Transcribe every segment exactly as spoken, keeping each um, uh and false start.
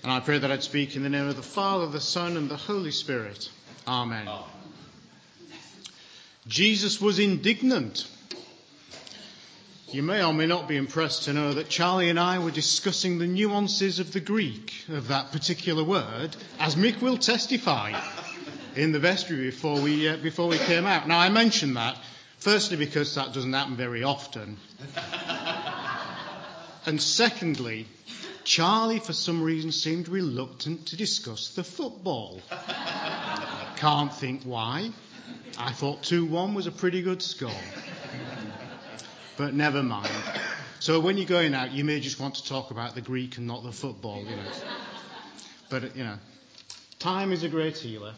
And I pray that I'd speak in the name of the Father, the Son, and the Holy Spirit. Amen. Amen. Jesus was indignant. You may or may not be impressed to know that Charlie and I were discussing the nuances of the Greek of that particular word, as Mick will testify, in the vestry before we uh, before we came out. Now, I mention that, firstly, because that doesn't happen very often. And secondly, Charlie, for some reason, seemed reluctant to discuss the football. Can't think why. I thought two one was a pretty good score. But never mind. So when you're going out, you may just want to talk about the Greek and not the football, you know. But, you know, time is a great healer.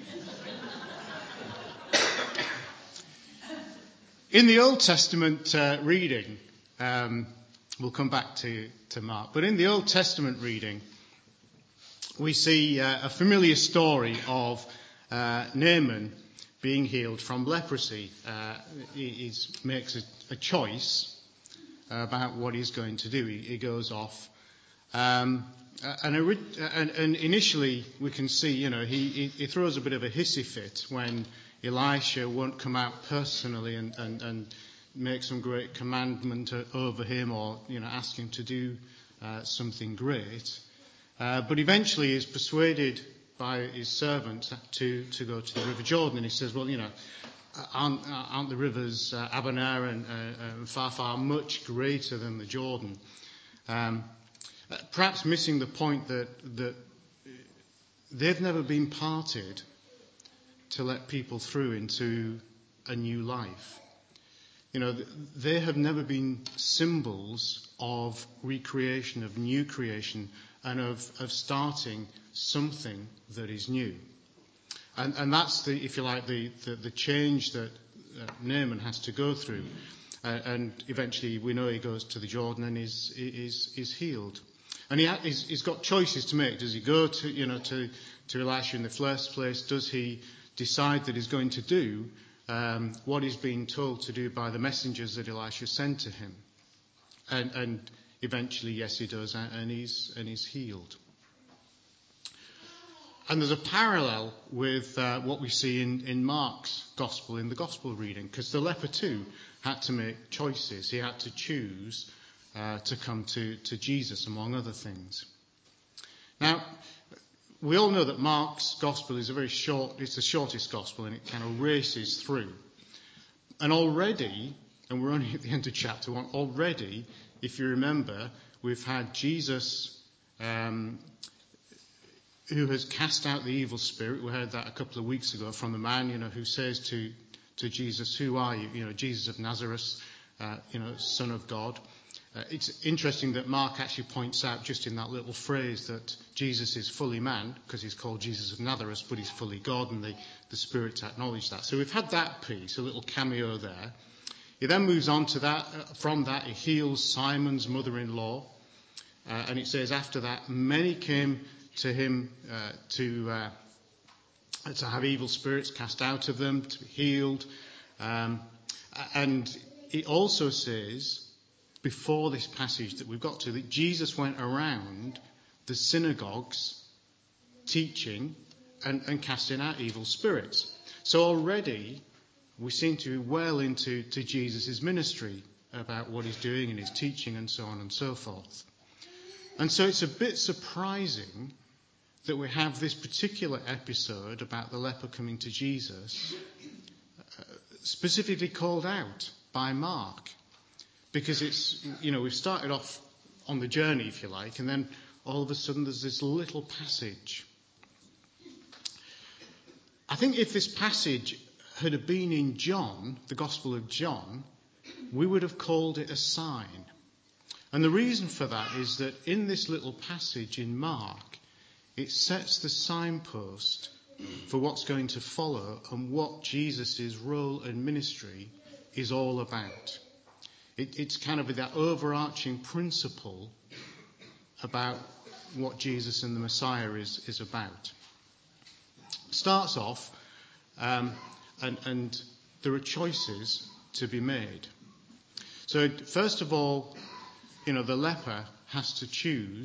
In the Old Testament uh, reading, um, we'll come back to, to Mark, but in the Old Testament reading, we see uh, a familiar story of uh, Naaman being healed from leprosy. Uh, he he's, makes a, a choice about what he's going to do. He, he goes off. Um, and, and, and initially, we can see, you know, he, he, he throws a bit of a hissy fit when Elisha won't come out personally and, and, and make some great commandment over him or, you know, ask him to do uh, something great. Uh, but eventually he's persuaded by his servant to, to go to the River Jordan. And he says, well, you know, aren't, aren't the rivers uh, Abana and uh, far, far much greater than the Jordan? Um, perhaps missing the point that, that they've never been parted to let people through into a new life. You know, they have never been symbols of recreation, of new creation, and of, of starting something that is new. And, and that's, the, if you like, the, the, the change that uh, Naaman has to go through. Uh, and eventually we know he goes to the Jordan and is, is, is healed. And he ha- he's, he's got choices to make. Does he go to, you know, to, to Elisha in the first place? Does he decide that he's going to do Um, what he's been told to do by the messengers that Elisha sent to him? And, and eventually, yes, he does, and, and he's and he's healed. And there's a parallel with uh, what we see in, in Mark's gospel, in the gospel reading, because the leper too had to make choices. He had to choose uh, to come to, to Jesus, among other things. Now, we all know that Mark's gospel is a very short, it's the shortest gospel, and it kind of races through. And already, and we're only at the end of chapter one, already, if you remember, we've had Jesus um, who has cast out the evil spirit. We heard that a couple of weeks ago from the man, you know, who says to, to Jesus, who are you? You know, Jesus of Nazareth, uh, you know, Son of God. Uh, it's interesting that Mark actually points out just in that little phrase that Jesus is fully man, because he's called Jesus of Nazareth, but he's fully God, and the, the Spirit acknowledged that. So we've had that piece, a little cameo there. He then moves on to that. Uh, from that, he heals Simon's mother-in-law. Uh, and it says after that, many came to him uh, to uh, to have evil spirits cast out of them, to be healed. Um, and it also says, before this passage that we've got to, that Jesus went around the synagogues teaching and, and casting out evil spirits. So already we seem to be well into to Jesus' ministry about what he's doing and his teaching and so on and so forth. And so it's a bit surprising that we have this particular episode about the leper coming to Jesus uh, specifically called out by Mark. Because it's, you know, we've started off on the journey, if you like, and then all of a sudden there's this little passage. I think if this passage had been in John, the Gospel of John, we would have called it a sign. And the reason for that is that in this little passage in Mark, it sets the signpost for what's going to follow and what Jesus' role and ministry is all about. It, it's kind of that overarching principle about what Jesus and the Messiah is, is about. Starts off, um, and, and there are choices to be made. So first of all, you know, the leper has to choose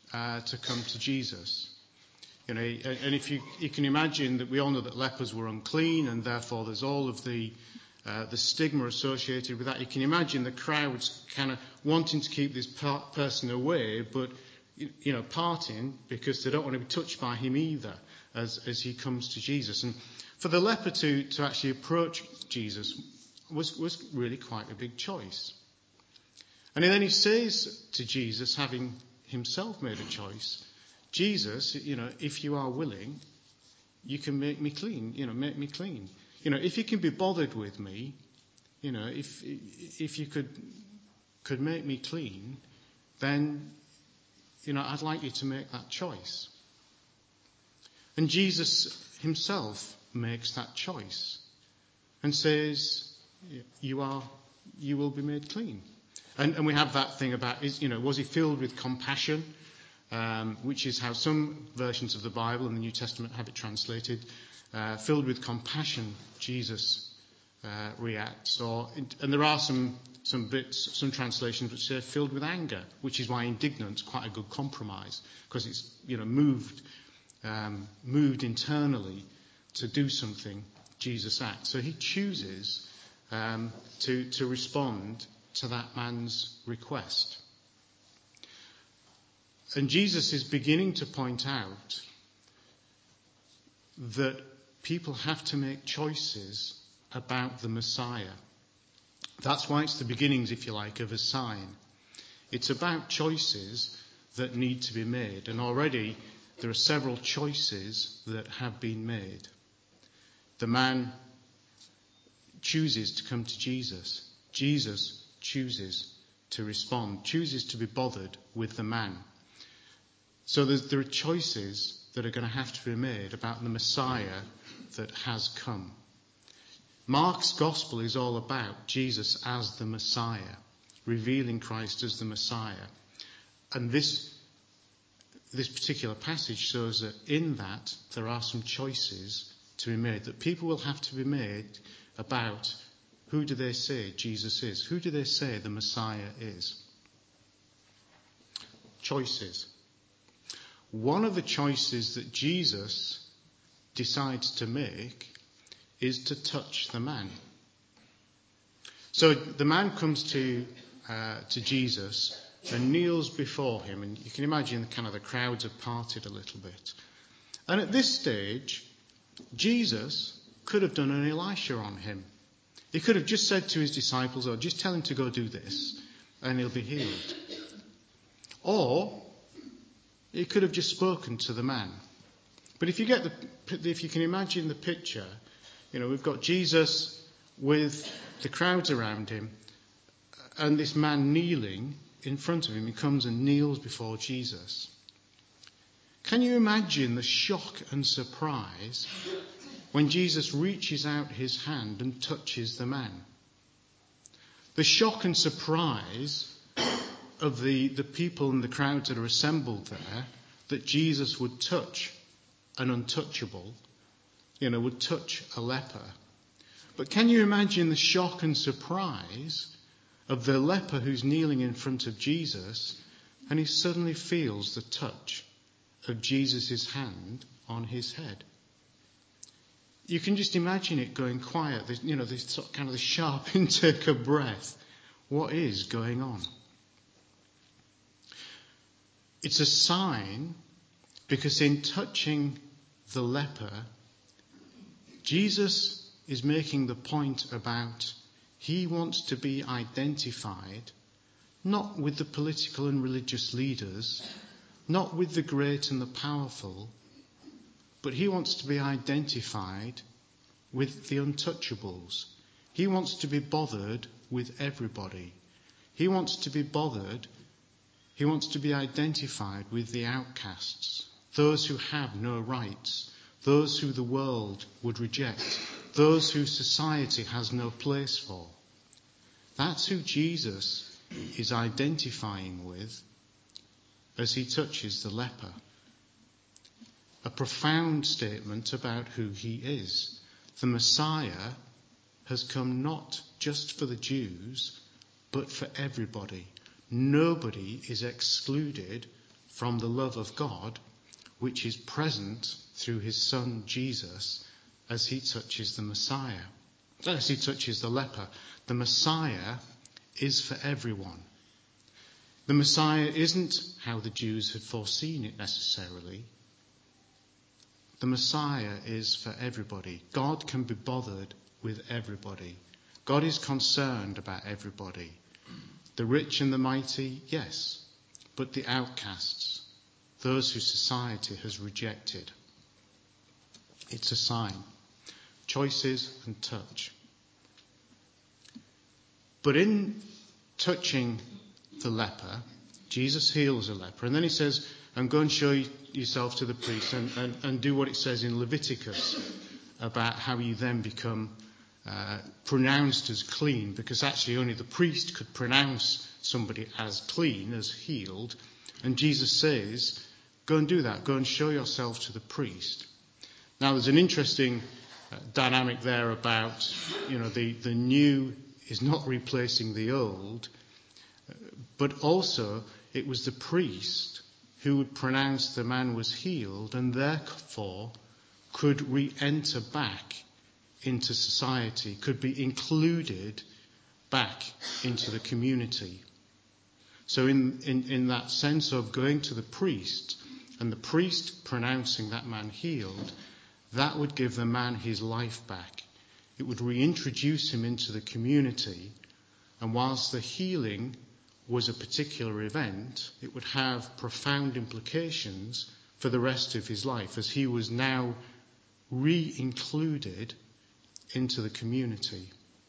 uh, to come to Jesus. You know, and if you, you can imagine that we all know that lepers were unclean, and therefore there's all of the uh, the stigma associated with that. You can imagine the crowds kind of wanting to keep this per- person away, but you know, parting because they don't want to be touched by him either as as he comes to Jesus. And for the leper to to actually approach Jesus was was really quite a big choice. And then he says to Jesus, having himself made a choice, Jesus, you know, if you are willing, you can make me clean, you know, make me clean. You know, if you can be bothered with me, you know, if if you could could make me clean, then, you know, I'd like you to make that choice. And Jesus himself makes that choice and says, you are, you will be made clean. And, and we have that thing about, is, you know, was he filled with compassion? Um, which is how some versions of the Bible and the New Testament have it translated. Uh, filled with compassion, Jesus uh, reacts. Or, and there are some some bits, some translations which say filled with anger, which is why indignant is quite a good compromise, because it's, you know, moved um, moved internally to do something. Jesus acts. So he chooses um, to to respond to that man's request. And Jesus is beginning to point out that people have to make choices about the Messiah. That's why it's the beginnings, if you like, of a sign. It's about choices that need to be made. And already there are several choices that have been made. The man chooses to come to Jesus. Jesus chooses to respond, chooses to be bothered with the man. So there are choices that are going to have to be made about the Messiah that has come. Mark's gospel is all about Jesus as the Messiah, revealing Christ as the Messiah. And this, this particular passage shows that in that there are some choices to be made, that people will have to be made about who do they say Jesus is, who do they say the Messiah is. Choices. One of the choices that Jesus decides to make is to touch the man. So the man comes to uh, to Jesus and kneels before him, and you can imagine the kind of the crowds have parted a little bit. And at this stage, Jesus could have done an Elisha on him. He could have just said to his disciples, "Oh, just tell him to go do this, and he'll be healed." Or he could have just spoken to the man. But if you get the, if you can imagine the picture, you know, we've got Jesus with the crowds around him, and this man kneeling in front of him. He comes and kneels before Jesus. Can you imagine the shock and surprise when Jesus reaches out his hand and touches the man? The shock and surprise of the, the people and the crowds that are assembled there, that Jesus would touch an untouchable, you know, would touch a leper. But can you imagine the shock and surprise of the leper who's kneeling in front of Jesus, and he suddenly feels the touch of Jesus' hand on his head? You can just imagine it going quiet, you know, this sort of kind of the sharp intake of breath. What is going on? It's a sign because in touching the leper, Jesus is making the point about he wants to be identified not with the political and religious leaders, not with the great and the powerful, but he wants to be identified with the untouchables. He wants to be bothered with everybody. He wants to be bothered He wants to be identified with the outcasts, those who have no rights, those who the world would reject, those who society has no place for. That's who Jesus is identifying with as he touches the leper. A profound statement about who he is. The Messiah has come not just for the Jews, but for everybody. Nobody is excluded from the love of God, which is present through his Son Jesus as he touches the Messiah, as he touches the leper. The Messiah is for everyone. The Messiah isn't how the Jews had foreseen it necessarily. The Messiah is for everybody. God can be bothered with everybody. God is concerned about everybody. The rich and the mighty, yes, but the outcasts, those who society has rejected. It's a sign. Choices and touch. But in touching the leper, Jesus heals a leper, and then he says, and go and show yourself to the priest, and, and, and do what it says in Leviticus about how you then become uh, pronounced as clean, because actually only the priest could pronounce somebody as clean, as healed. And Jesus says, go and do that, go and show yourself to the priest. Now there's an interesting uh, dynamic there about, you know, the, the new is not replacing the old, but also it was the priest who would pronounce the man was healed and therefore could re-enter back into society, could be included back into the community. So in, in, in that sense of going to the priest and the priest pronouncing that man healed, that would give the man his life back. It would reintroduce him into the community, and whilst the healing was a particular event, it would have profound implications for the rest of his life as he was now re-included into the community.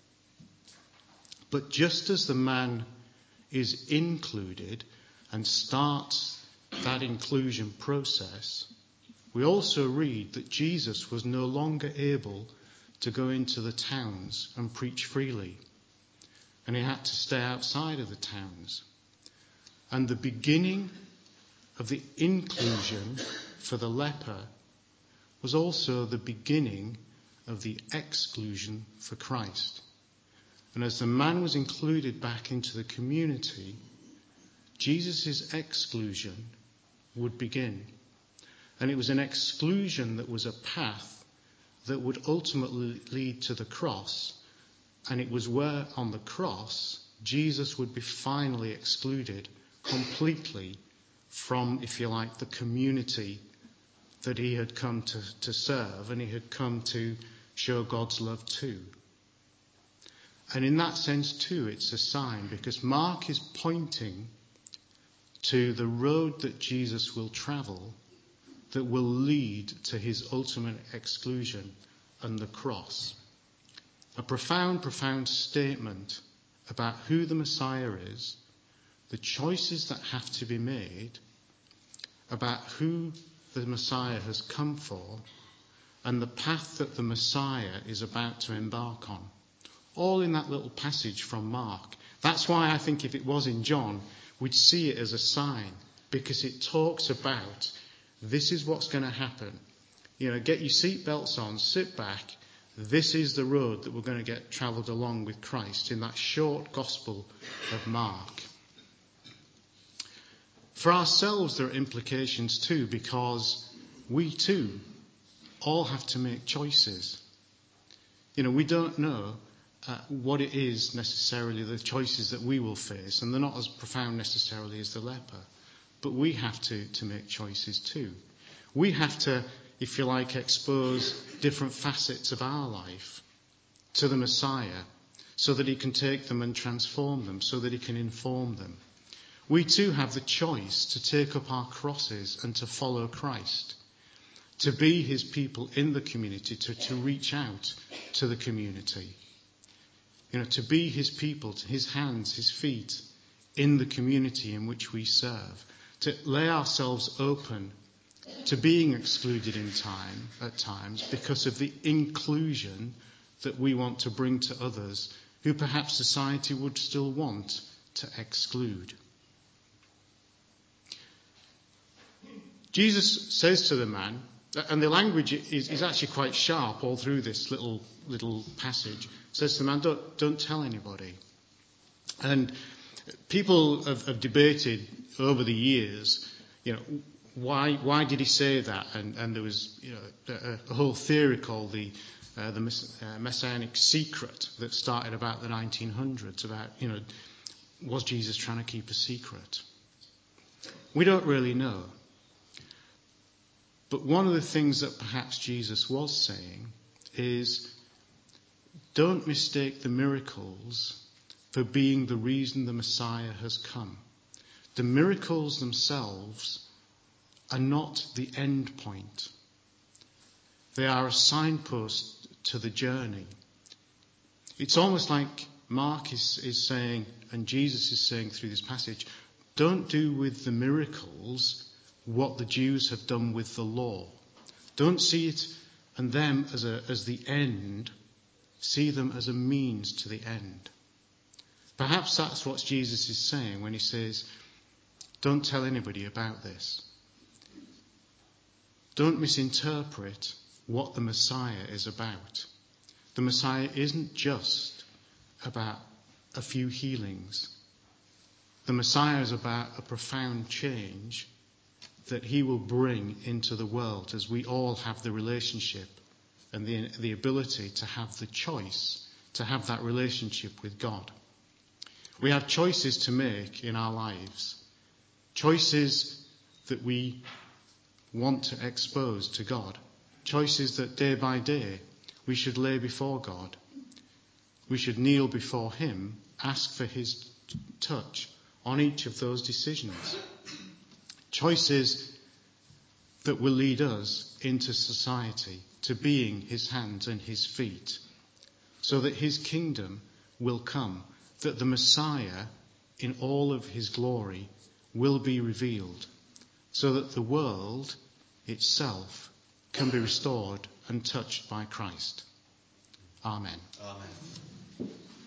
But just as the man is included and starts that inclusion process, we also read that Jesus was no longer able to go into the towns and preach freely, and he had to stay outside of the towns. And the beginning of the inclusion for the leper was also the beginning of the exclusion for Christ. And as the man was included back into the community, Jesus' exclusion would begin. And it was an exclusion that was a path that would ultimately lead to the cross. And it was where on the cross Jesus would be finally excluded completely from, if you like, the community that he had come to, to serve and he had come to show God's love to. And in that sense too, it's a sign, because Mark is pointing to the road that Jesus will travel that will lead to his ultimate exclusion and the cross. A profound, profound statement about who the Messiah is, the choices that have to be made, about who the Messiah has come for, and the path that the Messiah is about to embark on. All in that little passage from Mark. That's why I think if it was in John, we'd see it as a sign, because it talks about this is what's going to happen. You know, get your seatbelts on, sit back. This is the road that we're going to get travelled along with Christ in that short gospel of Mark. For ourselves, there are implications too, because we too all have to make choices. You know, we don't know uh, what it is necessarily, the choices that we will face, and they're not as profound necessarily as the leper. But we have to, to make choices too. We have to, if you like, expose different facets of our life to the Messiah so that he can take them and transform them, so that he can inform them. We too have the choice to take up our crosses and to follow Christ, to be his people in the community, to, to reach out to the community. You know, to be his people, to his hands, his feet in the community in which we serve. To lay ourselves open to being excluded in time at times because of the inclusion that we want to bring to others who perhaps society would still want to exclude. Jesus says to the man, and the language is, is actually quite sharp all through this little little passage, says to the man, don't, don't tell anybody. And people have, have debated over the years, you know, why why did he say that? And, and there was, you know, a, a whole theory called the uh, the mess, uh, Messianic secret that started about the nineteen hundreds. About, you know, was Jesus trying to keep a secret? We don't really know. But one of the things that perhaps Jesus was saying is, don't mistake the miracles for being the reason the Messiah has come. The miracles themselves are not the end point. They are a signpost to the journey. It's almost like Mark is, is saying, and Jesus is saying through this passage, don't do with the miracles what the Jews have done with the law. Don't see it and them as a, as the end. See them as a means to the end. Perhaps that's what Jesus is saying when he says, don't tell anybody about this. Don't misinterpret what the Messiah is about. The Messiah isn't just about a few healings. The Messiah is about a profound change that he will bring into the world as we all have the relationship and the, the ability to have the choice to have that relationship with God. We have choices to make in our lives, choices that we want to expose to God, choices that day by day we should lay before God. We should kneel before him, ask for his touch on each of those decisions. Choices that will lead us into society, to being his hands and his feet, so that his kingdom will come, that the Messiah in all of his glory will be revealed, so that the world itself can be restored and touched by Christ. Amen. Amen.